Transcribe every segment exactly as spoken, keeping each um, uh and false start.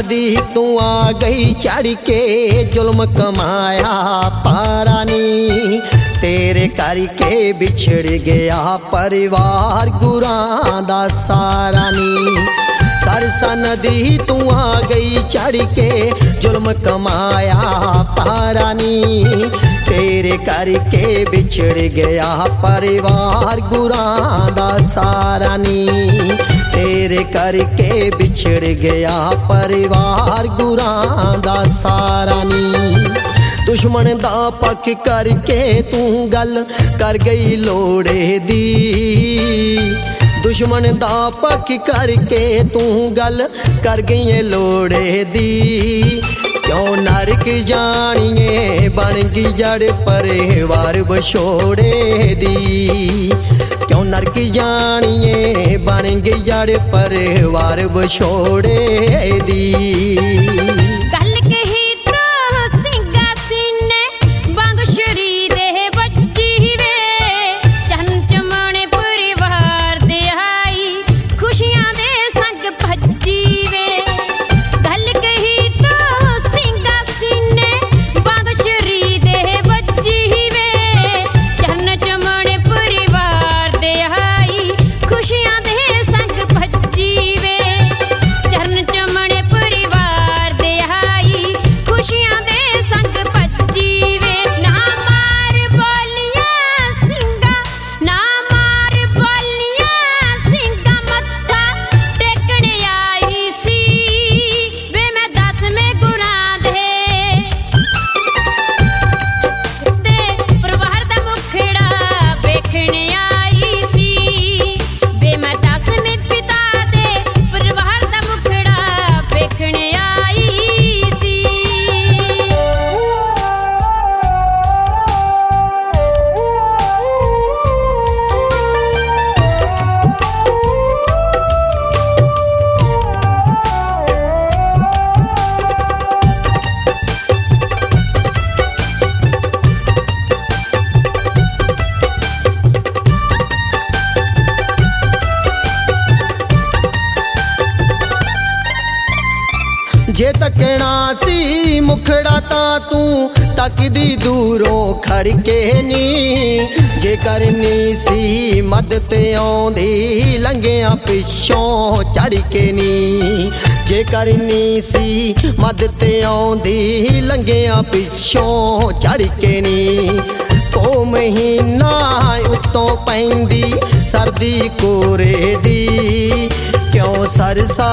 नदी तू आ गई चढ़ के जुल्म कमाया पारा नी। तेरे करके बिछड़ गया परिवार गुरां दा सारा नी। सरसा नदी तू आ गई चढ़ के जुल्म कमाया पारा नी। तेरे करके बिछड़ गया परिवार गुरां दा सारा नी। तेरे करके बिछड़ गया परिवार गुरां दा सारा नी। दुश्मन दा पक्ष करके तू गल कर गई लोड़े दी। दुश्मन दा पक्ष करके तू गल कर गई लोड़े दी। क्यों नरक जानिए बन गई जड़ परिवार बछोड़े दी। क्यों नरक जानिए बन गई जड़ परिवार बछोड़े दी। जे तकना सी मुखड़ा ता तू तकदी दूरों खड़ के नी। जे करनी सी मदद आउंदी लंघिया पिछों चढ़ के नी। जे करनी सी मदद आउंदी लंघिया पिछों चढ़ के नी। को महीना उत्तों पैंदी सर्दी कोरे दी। क्यों सरसा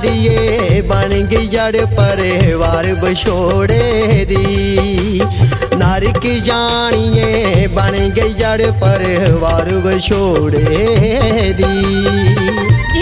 नदिए बन गई जड़ परिवार बछोड़े दी। नरक जानिए बन गई जड़ परिवार बछोड़े दी।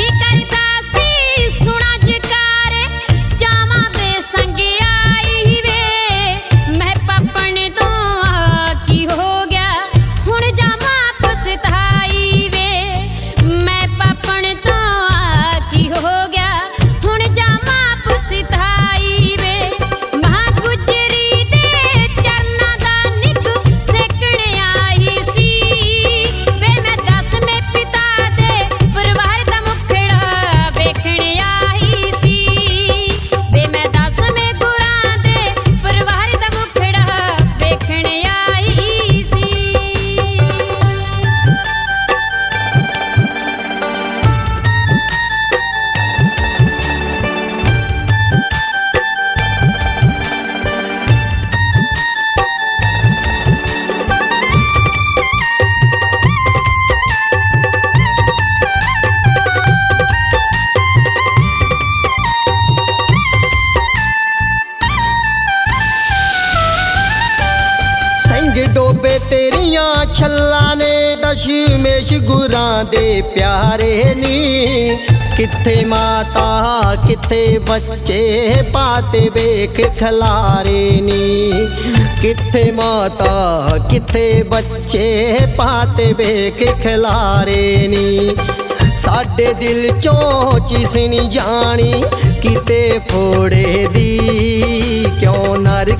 डोबे तेरियां छल्ला ने दशमेश गुरां दे प्यारे नी। किथे माता किथे बच्चे पाते वेख खलारे नी। किथे माता किथे बच्चे पाते वेख खलारे नी। साडे दिल चों चिस नहीं जानी किते फोड़े दी। क्यों नरक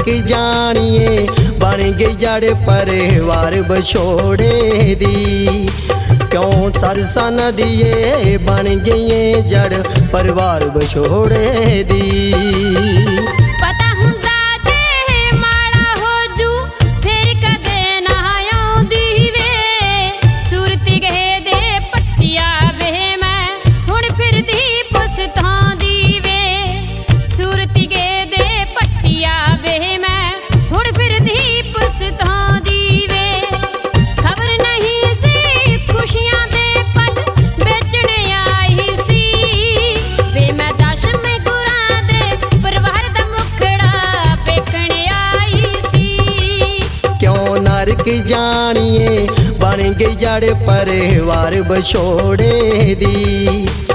जानिए बन गई जड़ परिवार बछोड़े दी। क्यों सरसा नदिए बन गई जड़ परिवार विछोड़े दी। पता हुंदा जे माड़ा हो जू फिर कदे ना आउंदी वे सूरत गए दे पट्टिया वे मैं हुण फिरदी पुछतांदी वे सूरत गए दे पट्टिया वे मैं हुण फिरदी पुछतांदी वे खबर नहीं सी खुशियां दे पल बेचण आई सी वे मैं दशम गुरां दे परिवार दा मुखड़ा पेकण आई सी। क्यों नरक जानिए बन गई जड़ परिवार विछोड़े दी।